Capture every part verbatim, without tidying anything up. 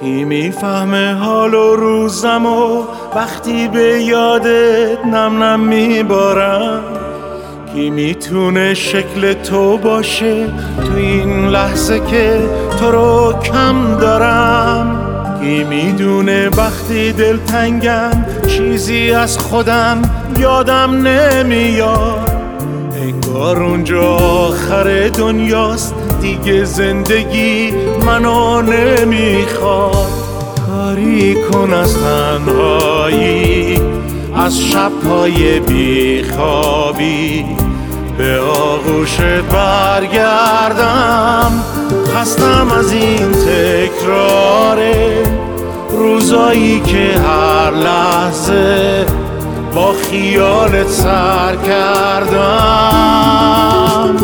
کی میفهمه حال و روزم و وقتی به یادت نم نم میبارم؟ کی میتونه شکل تو باشه تو این لحظه که تو رو کم دارم؟ کی میدونه وقتی دلتنگم چیزی از خودم یادم نمیاد؟ انگار اونجا آخر دنیاست دیگه زندگی منو نمیخواد. کاری کن از تنهایی، از شب‌های بیخوابی به آغوشت برگردم. خستم از این تکرار روزایی که هر لحظه با خیالت سر کردم.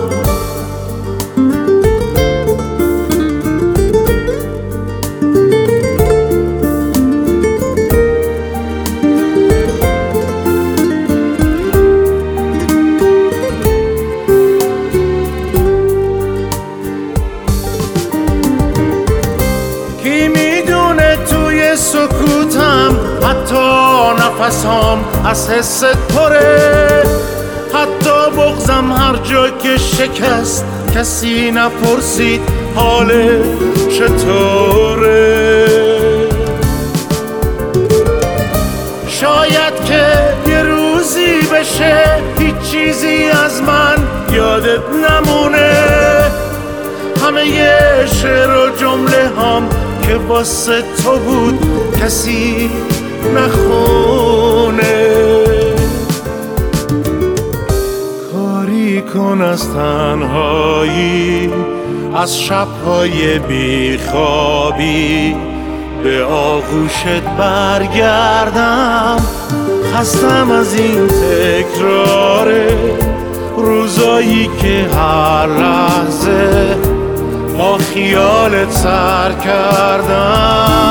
کی میدونه توی سکوتم حتی نفسام از حس پره، حتی بغضم هر جا که شکست کسی نپرسید حال چطوره. شاید که یه روزی بشه هیچ چیزی از من یادت نمونه، همه یه شعر و جمله هم که واسه تو بود کسی نخونه. کاری کن از تنهایی، از شب‌های بیخوابی به آغوشت برگردم. خستم از این تکرار روزایی که هر لحظه با خیالت سر کردم.